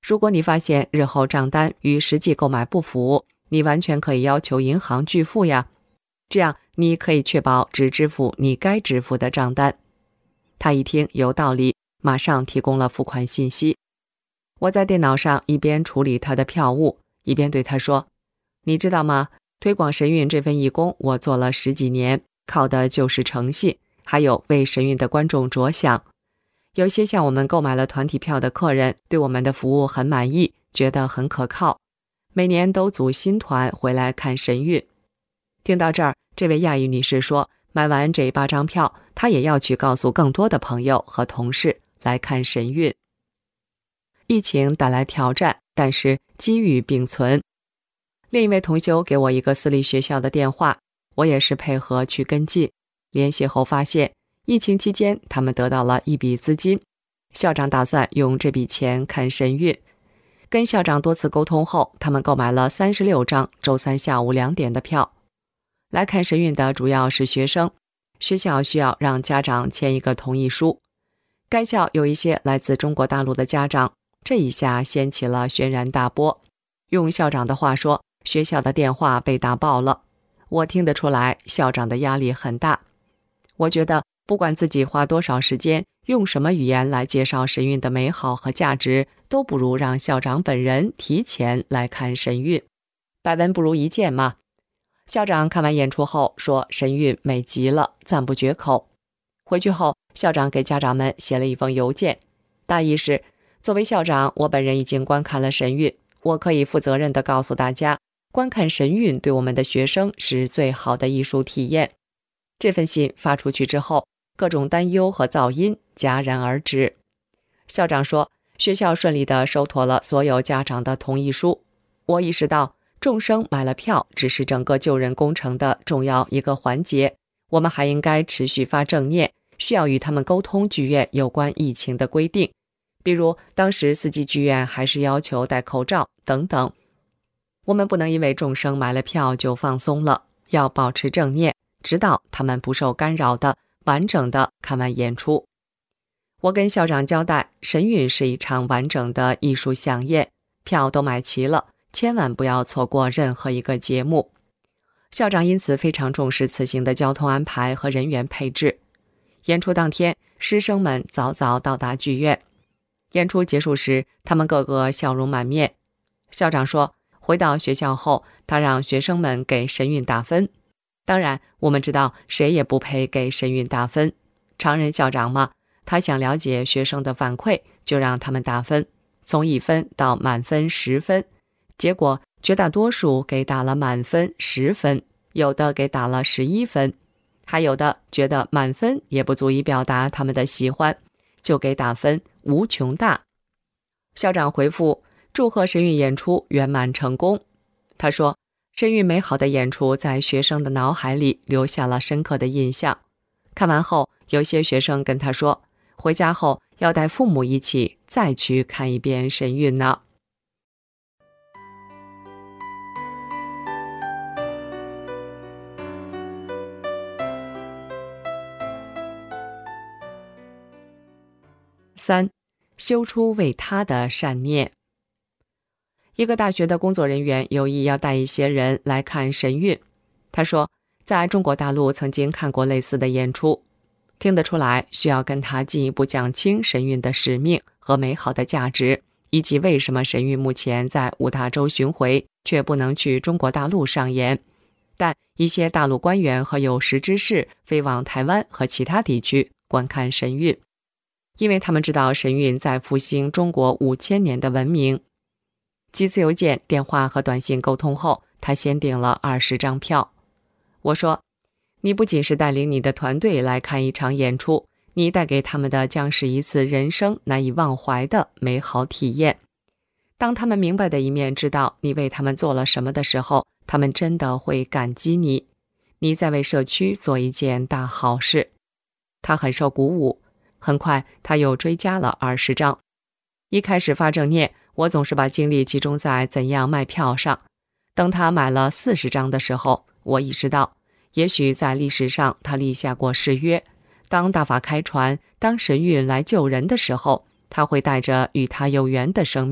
如果你发现日后账单与实际购买不符，你完全可以要求银行拒付呀，这样你可以确保只支付你该支付的账单。他一听有道理，马上提供了付款信息。我在电脑上一边处理他的票务，一边对他说，你知道吗？推广神韵这份义工我做了10几年，靠的就是诚信，还有为神韵的观众着想。有些向我们购买了团体票的客人对我们的服务很满意，觉得很可靠，每年都组新团回来看神韵。听到这儿，这位亚裔女士说，买完这8张票，她也要去告诉更多的朋友和同事来看神韵。疫情带来挑战，但是机遇并存。另一位同修给我一个私立学校的电话，我也是配合去跟进。联系后发现，疫情期间他们得到了一笔资金，校长打算用这笔钱看神韵。跟校长多次沟通后，他们购买了36张周3下午2点的票。来看神韵的主要是学生，学校需要让家长签一个同意书。该校有一些来自中国大陆的家长，这一下掀起了轩然大波。用校长的话说，学校的电话被打爆了。我听得出来，校长的压力很大。我觉得不管自己花多少时间，用什么语言来介绍神韵的美好和价值，都不如让校长本人提前来看神韵。百闻不如一见嘛。校长看完演出后说，神韵美极了，赞不绝口。回去后，校长给家长们写了一封邮件，大意是，作为校长，我本人已经观看了神韵，我可以负责任地告诉大家，观看神韵对我们的学生是最好的艺术体验。这份信发出去之后，各种担忧和噪音戛然而止。校长说，学校顺利地收妥了所有家长的同意书。我意识到，众生买了票只是整个救人工程的重要一个环节，我们还应该持续发正念，需要与他们沟通剧院有关疫情的规定，比如当时4季剧院还是要求戴口罩等等。我们不能因为众生买了票就放松了，要保持正念，直到他们不受干扰的完整的看完演出。我跟校长交代，神韵是一场完整的艺术飨宴，票都买齐了，千万不要错过任何一个节目。校长因此非常重视此行的交通安排和人员配置。演出当天，师生们早早到达剧院。演出结束时，他们个个笑容满面。校长说，回到学校后，他让学生们给神韵打分。当然，我们知道谁也不配给神韵打分。常人校长嘛，他想了解学生的反馈，就让他们打分，从1分到满分10分。结果绝大多数给打了满分10分，有的给打了11分，还有的觉得满分也不足以表达他们的喜欢，就给打分无穷大。校长回复，祝贺神韵演出圆满成功。他说，神韵美好的演出在学生的脑海里留下了深刻的印象。看完后，有些学生跟他说，回家后要带父母一起再去看一遍神韵呢。3. 修出为他的善念。一个大学的工作人员有意要带一些人来看神韵。他说，在中国大陆曾经看过类似的演出，听得出来需要跟他进一步讲清神韵的使命和美好的价值，以及为什么神韵目前在5大洲巡回，却不能去中国大陆上演。但一些大陆官员和有识之士飞往台湾和其他地区观看神韵，因为他们知道神韵在复兴中国5000年的文明。几次邮件、电话和短信沟通后，他先订了20张票。我说，你不仅是带领你的团队来看一场演出，你带给他们的将是一次人生难以忘怀的美好体验。当他们明白的一面知道你为他们做了什么的时候，他们真的会感激你。你在为社区做一件大好事。他很受鼓舞。很快他又追加了20张。一开始发正念，我总是把精力集中在怎样卖票上。等他买了40张的时候，我意识到，也许在历史上他立下过誓约，当大法开船，当神韵来救人的时候，他会带着与他有缘的生命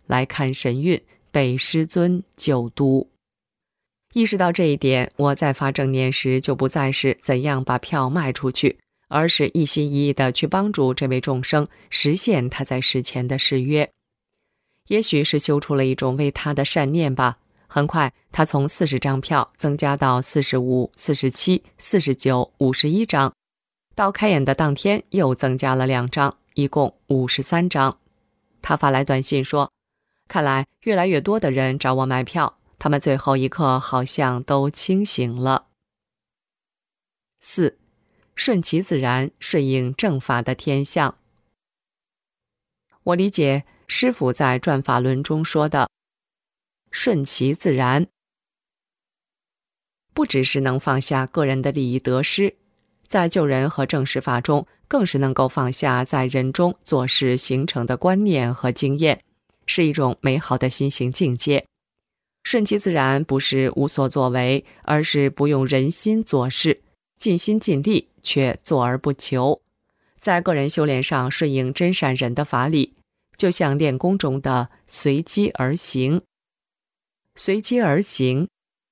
来看神韵，被师尊救度。意识到这一点，我在发正念时就不再是怎样把票卖出去，而是一心一意地去帮助这位众生实现他在世前的誓约。也许是修出了一种为他的善念吧，很快他从40张票增加到45、47、49、51张，到开演的当天又增加了2张，一共53张。他发来短信说，看来越来越多的人找我买票，他们最后一刻好像都清醒了。4. 顺其自然，顺应正法的天象。我理解师父在转法轮中说的顺其自然，不只是能放下个人的利益得失，在救人和正视法中更是能够放下在人中做事形成的观念和经验，是一种美好的心性境界。顺其自然不是无所作为，而是不用人心做事，尽心尽力却做而不求。在个人修炼上顺应真善忍的法理，就像练功中的随机而行。随机而行，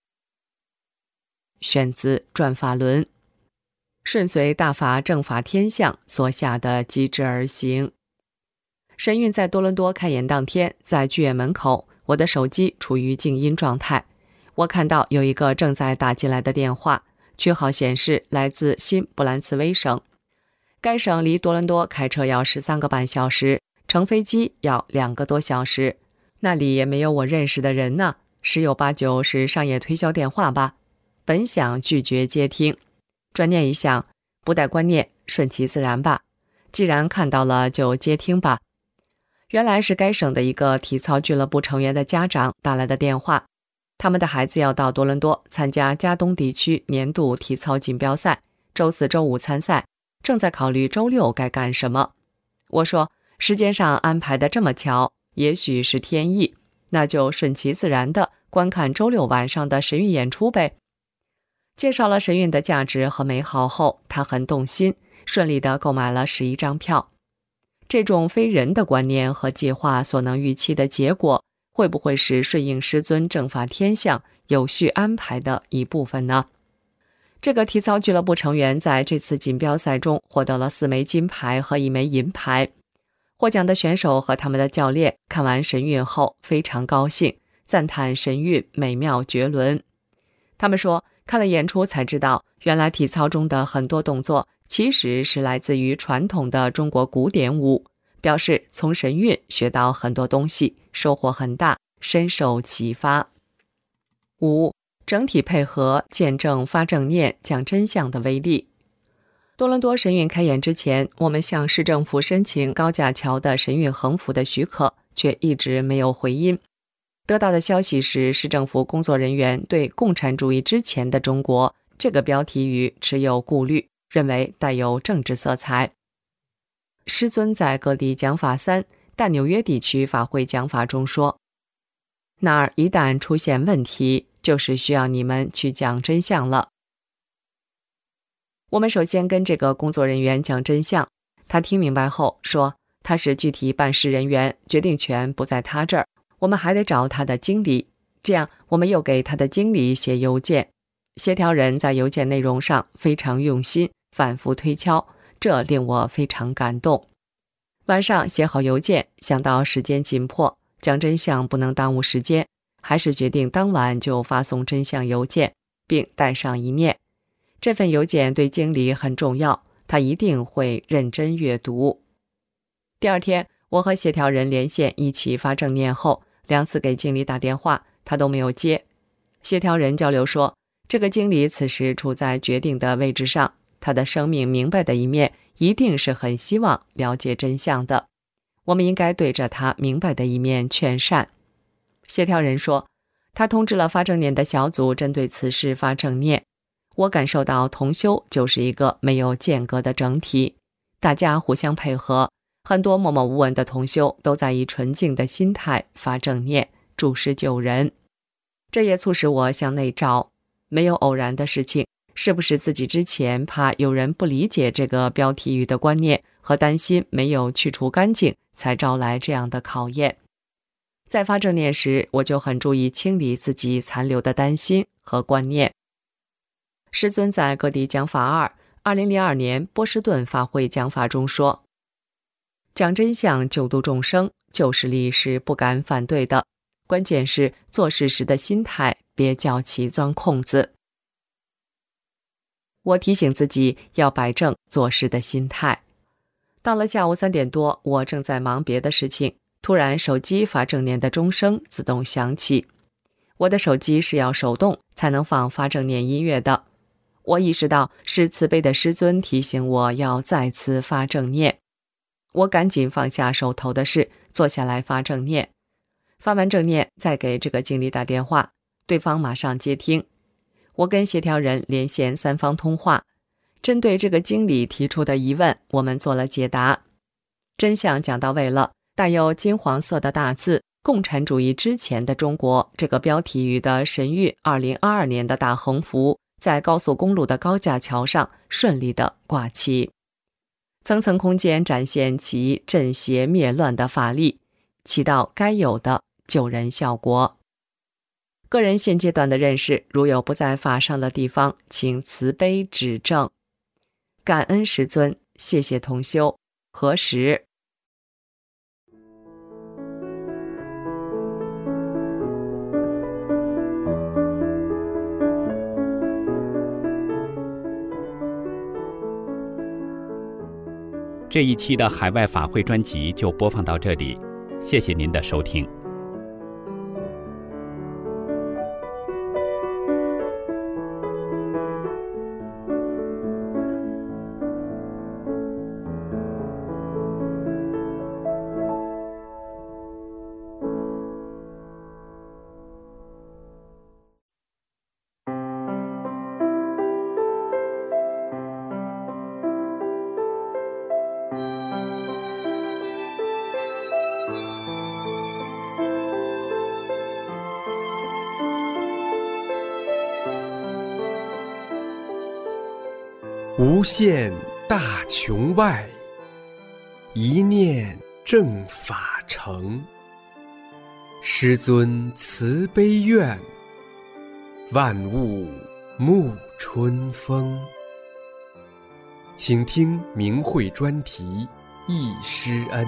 选自转法轮，顺随大法正法天象所下的机制而行。神韵在多伦多开演当天，在剧院门口，我的手机处于静音状态。我看到有一个正在打进来的电话，区号显示来自新布兰茨威省。该省离多伦多开车要13个半小时，乘飞机要2个多小时。那里也没有我认识的人呢，十有八九是商业推销电话吧。本想拒绝接听，转念一想，不带观念，顺其自然吧。既然看到了，就接听吧。原来是该省的一个体操俱乐部成员的家长打来的电话，他们的孩子要到多伦多参加加东地区年度体操锦标赛，周4、周5参赛，正在考虑周6该干什么。我说，时间上安排的这么巧，也许是天意，那就顺其自然的观看周6晚上的神韵演出呗。介绍了神韵的价值和美好后，他很动心，顺利地购买了11张票。这种非人的观念和计划所能预期的结果，会不会是顺应师尊正法天象有序安排的一部分呢？这个体操俱乐部成员在这次锦标赛中获得了4枚金牌和1枚银牌。获奖的选手和他们的教练看完神韵后非常高兴，赞叹神韵美妙绝伦。他们说，看了演出才知道，原来体操中的很多动作其实是来自于传统的中国古典舞，表示从神韵学到很多东西，收获很大，深受启发。5. 整体配合，见证发正念讲真相的威力。多伦多神韵开演之前，我们向市政府申请高架桥的神韵横幅的许可，却一直没有回音。得到的消息是，市政府工作人员对共产主义之前的中国这个标题语持有顾虑，认为带有政治色彩。师尊在各地讲法3，但纽约地区法会讲法中说，那儿一旦出现问题，就是需要你们去讲真相了。我们首先跟这个工作人员讲真相，他听明白后说，他是具体办事人员，决定权不在他这儿，我们还得找他的经理。这样我们又给他的经理写邮件，协调人在邮件内容上非常用心，反复推敲，这令我非常感动。晚上写好邮件，想到时间紧迫，讲真相不能耽误时间，还是决定当晚就发送真相邮件，并带上一念。这份邮件对经理很重要，他一定会认真阅读。第二天，我和协调人连线一起发正念后，2次给经理打电话，他都没有接。协调人交流说，这个经理此时处在决定的位置上，他的生命明白的一面一定是很希望了解真相的，我们应该对着他明白的一面劝善。协调人说，他通知了发正念的小组针对此事发正念。我感受到同修就是一个没有间隔的整体，大家互相配合，很多默默无闻的同修都在以纯净的心态发正念，助施救人。这也促使我向内照，没有偶然的事情，是不是自己之前怕有人不理解这个标题语的观念和担心没有去除干净，才招来这样的考验。 在发正念时，我就很注意清理自己残留的担心和观念。师尊在各地讲法2002年波士顿法会讲法中说，讲真相救度众生，旧势力是不敢反对的，关键是做事时的心态，别叫其钻空子。我提醒自己要摆正做事的心态。到了下午3点多，我正在忙别的事情，突然手机发正念的钟声自动响起。我的手机是要手动才能放发正念音乐的。我意识到是慈悲的师尊提醒我要再次发正念。我赶紧放下手头的事，坐下来发正念。发完正念，再给这个经理打电话，对方马上接听。我跟协调人连线3方通话，针对这个经理提出的疑问，我们做了解答。真相讲到位了，带有金黄色的大字“共产主义之前的中国”这个标题语的神韵2022年的大横幅在高速公路的高架桥上顺利地挂起，层层空间展现其镇邪灭乱的法力，起到该有的救人效果。个人现阶段的认识，如有不在法上的地方，请慈悲指正。感恩师尊，谢谢同修。何时？ 这一期的海外法会专辑就播放到这里，谢谢您的收听。 无限大穹外，一念正法成。师尊慈悲愿，万物沐春风。请听明慧专题忆师恩。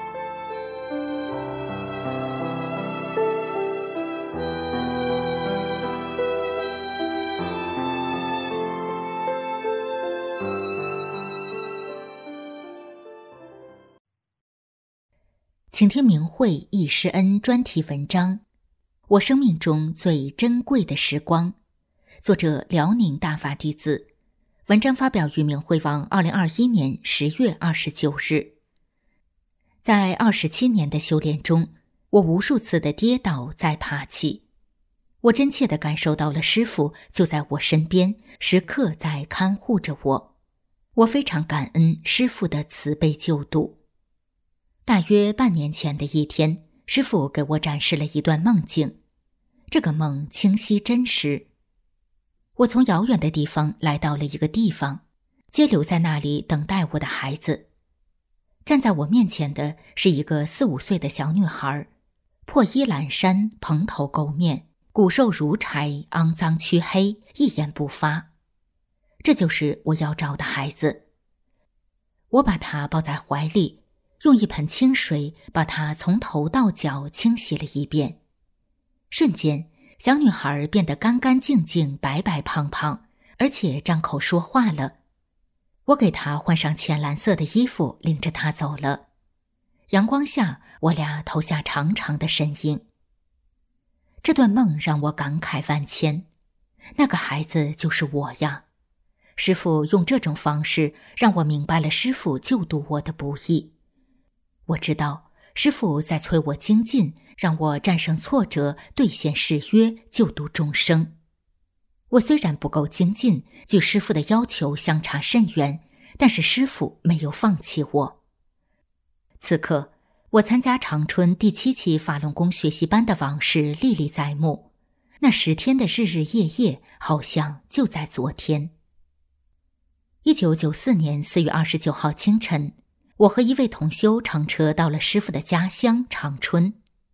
请听明慧忆师恩专题文章《我生命中最珍贵的时光》，作者辽宁大法弟子。文章发表于明慧网2021年10月29日。在27年的修炼中，我无数次的跌倒再爬起，我真切地感受到了师父就在我身边，时刻在看护着我。我非常感恩师父的慈悲救度。大约半年前的一天，师父给我展示了一段梦境。这个梦清晰真实。我从遥远的地方来到了一个地方，接留在那里等待我的孩子。站在我面前的是一个4、5岁的小女孩，破衣烂衫，蓬头垢面，骨瘦如柴，肮脏黢黑，一言不发。这就是我要找的孩子。我把她抱在怀里，用一盆清水把她从头到脚清洗了一遍。瞬间，小女孩变得干干净净，白白胖胖，而且张口说话了。我给她换上浅蓝色的衣服，领着她走了。阳光下，我俩投下长长的身影。这段梦让我感慨万千，那个孩子就是我呀。师父用这种方式让我明白了师父救度我的不易。我知道师父在催我精进，让我战胜挫折，兑现誓约，救度众生。我虽然不够精进，距师父的要求相差甚远，但是师父没有放弃我。此刻，我参加长春第7期法轮功学习班的往事历历在目，那10天的日日夜夜，好像就在昨天。1994年4月29号清晨，我和一位同修乘车到了师父的家乡长春。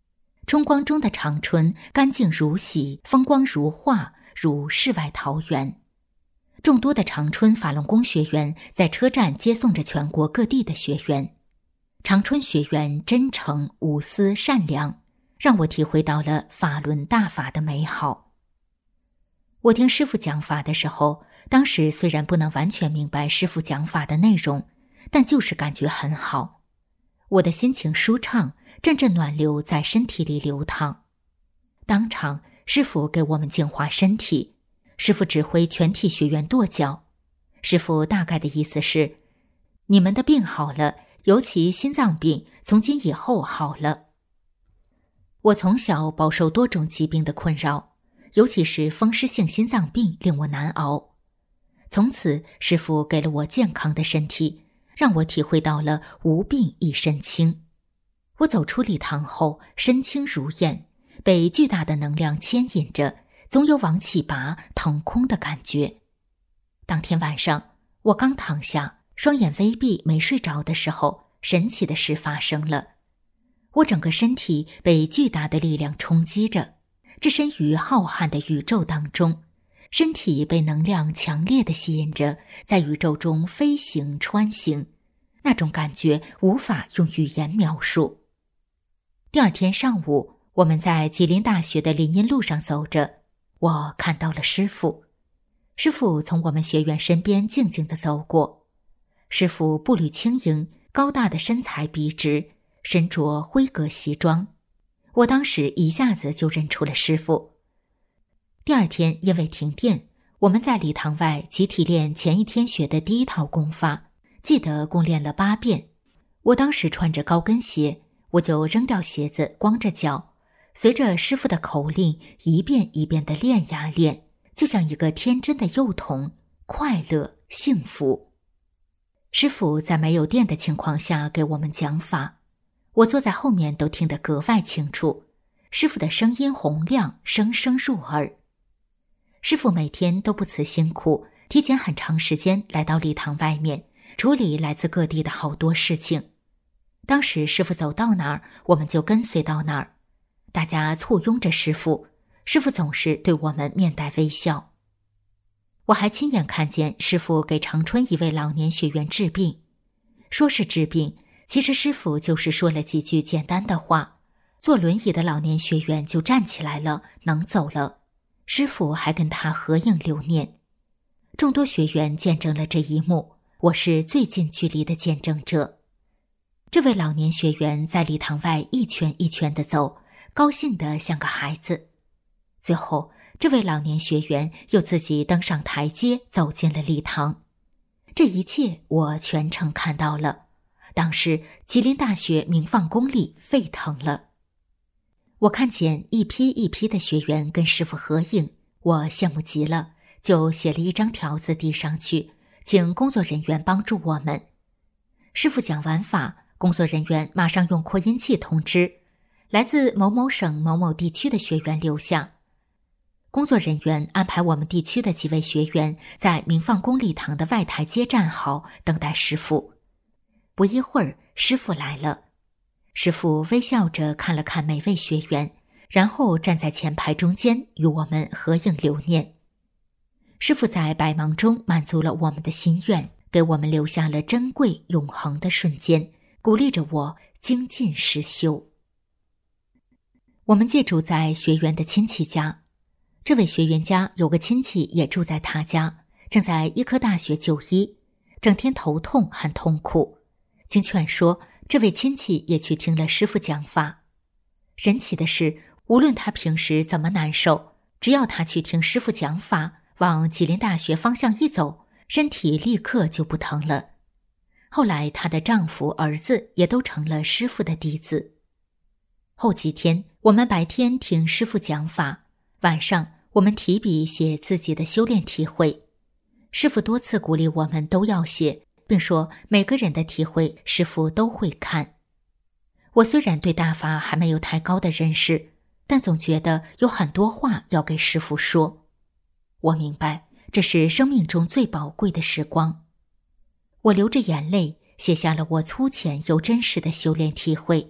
春光中的长春干净如洗，风光如画，如世外桃源。众多的长春法轮功学员在车站接送着全国各地的学员。长春学员真诚、无私、善良，让我体会到了法轮大法的美好。我听师父讲法的时候，当时虽然不能完全明白师父讲法的内容，但就是感觉很好。我的心情舒畅，阵阵暖流在身体里流淌。当场，师父给我们净化身体，师父指挥全体学员跺脚。师父大概的意思是，你们的病好了，尤其心脏病，从今以后好了。我从小饱受多种疾病的困扰，尤其是风湿性心脏病令我难熬。从此，师父给了我健康的身体，让我体会到了无病一身轻。我走出礼堂后，身轻如燕，被巨大的能量牵引着，总有往起拔、腾空的感觉。当天晚上，我刚躺下，双眼微闭没睡着的时候，神奇的事发生了。我整个身体被巨大的力量冲击着，置身于浩瀚的宇宙当中，身体被能量强烈地吸引着，在宇宙中飞行穿行，那种感觉无法用语言描述。第二天上午，我们在吉林大学的林荫路上走着，我看到了师父。师父从我们学员身边静静地走过。师父步履轻盈，高大的身材笔直，身着灰格西装。我当时一下子就认出了师父。第二天因为停电，我们在礼堂外集体练前一天学的第一套功法，记得共练了8遍。我当时穿着高跟鞋，我就扔掉鞋子，光着脚，随着师父的口令一遍一遍地练呀练，就像一个天真的幼童，快乐幸福。师父在没有电的情况下给我们讲法，我坐在后面都听得格外清楚，师父的声音洪亮，声声入耳。师父每天都不辞辛苦，提前很长时间来到礼堂外面，处理来自各地的好多事情。当时师父走到哪儿，我们就跟随到哪儿，大家簇拥着师父，师父总是对我们面带微笑。我还亲眼看见师父给长春一位老年学员治病，说是治病，其实师父就是说了几句简单的话，坐轮椅的老年学员就站起来了，能走了。师父还跟他合影留念。众多学员见证了这一幕，我是最近距离的见证者。这位老年学员在礼堂外一圈一圈地走，高兴得像个孩子。最后，这位老年学员又自己登上台阶，走进了礼堂。这一切我全程看到了。当时吉林大学鸣放功里沸腾了。我看见一批一批的学员跟师父合影，我羡慕极了，就写了一张条子递上去，请工作人员帮助我们。师父讲完法，工作人员马上用扩音器通知，来自某某省某某地区的学员留下。工作人员安排我们地区的几位学员在鸣放功礼堂的外台阶站好，等待师父。不一会儿，师父来了。师父微笑着看了看每位学员，然后站在前排中间与我们合影留念。师父在百忙中满足了我们的心愿，给我们留下了珍贵永恒的瞬间，鼓励着我精进实修。我们借住在学员的亲戚家，这位学员家有个亲戚也住在他家，正在医科大学就医，整天头痛很痛苦。经劝说，这位亲戚也去听了师父讲法。神奇的是，无论他平时怎么难受，只要他去听师父讲法，往吉林大学方向一走，身体立刻就不疼了。后来她的丈夫、儿子也都成了师父的弟子。后几天，我们白天听师父讲法，晚上我们提笔写自己的修炼体会。师父多次鼓励我们都要写，并说每个人的体会师父都会看。我虽然对大法还没有太高的认识，但总觉得有很多话要给师父说。我明白，这是生命中最宝贵的时光。我流着眼泪写下了我粗浅又真实的修炼体会，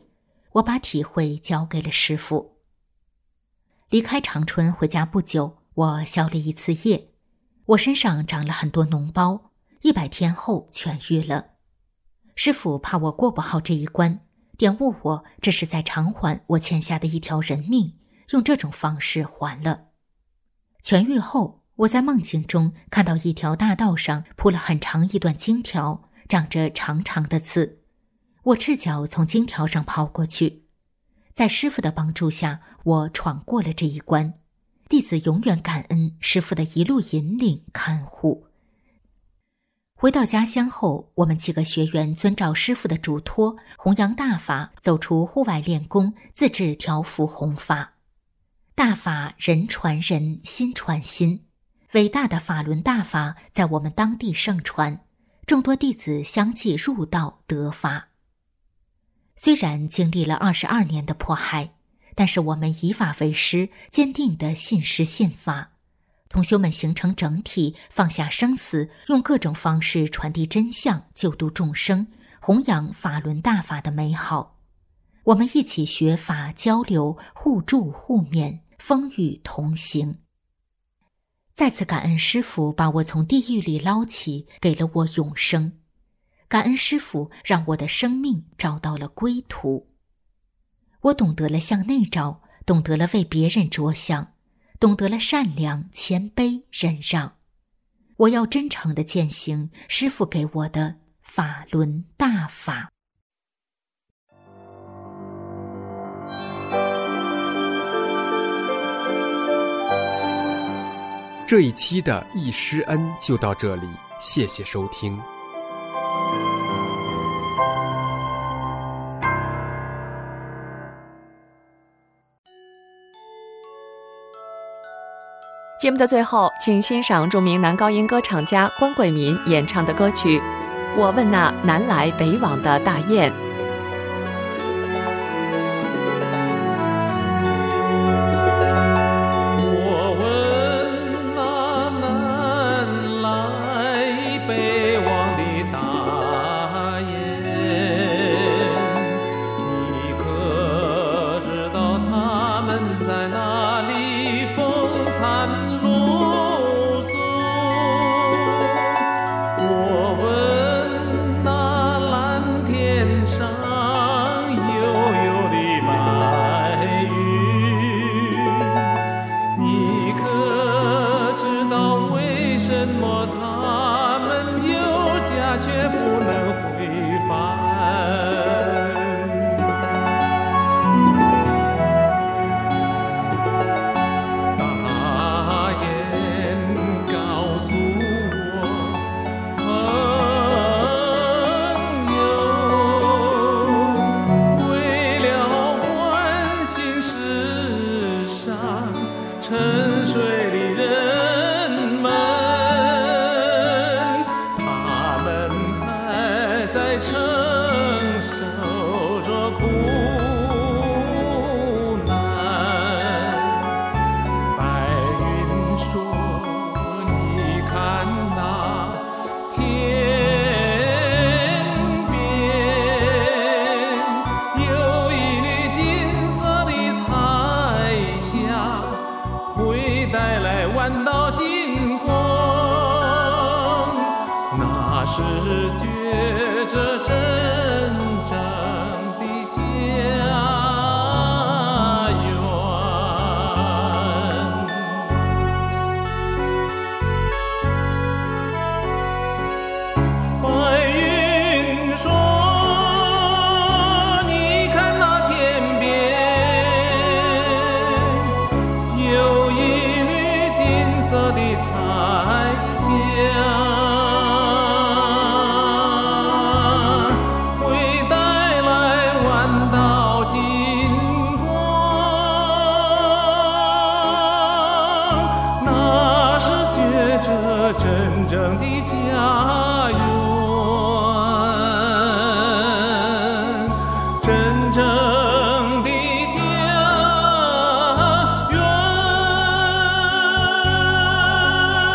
我把体会交给了师傅。离开长春回家不久，我消了一次业，我身上长了很多脓包，100天后痊愈了。师傅怕我过不好这一关，点悟我这是在偿还我欠下的一条人命，用这种方式还了。痊愈后，我在梦境中看到一条大道上铺了很长一段荆条，长着长长的刺。我赤脚从荆条上跑过去，在师父的帮助下，我闯过了这一关。弟子永远感恩师父的一路引领看护。回到家乡后，我们几个学员遵照师父的嘱托，弘扬大法，走出户外练功，自制条幅弘法。大法人传人，心传心，伟大的法轮大法在我们当地盛传，众多弟子相继入道得法。虽然经历了22年的迫害，但是我们以法为师，坚定地信师信法。同修们形成整体，放下生死，用各种方式传递真相，救度众生，弘扬法轮大法的美好。我们一起学法交流，互助互勉，风雨同行。再次感恩师父把我从地狱里捞起，给了我永生。感恩师父让我的生命找到了归途。我懂得了向内找，懂得了为别人着想，懂得了善良、谦卑、忍让。我要真诚地践行师父给我的法轮大法。 这一期的易师恩就到这里，谢谢收听。 节目的最后，请欣赏著名男高音歌唱家关贵民演唱的歌曲《我问那南来北往的大雁》。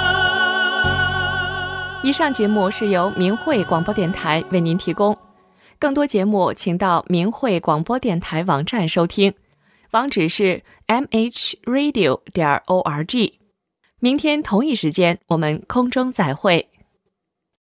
以上节目是由明慧广播电台为您提供。 更多节目请到明慧广播电台网站收听，网址是 mhradio.org。明天同一时间我们空中再会。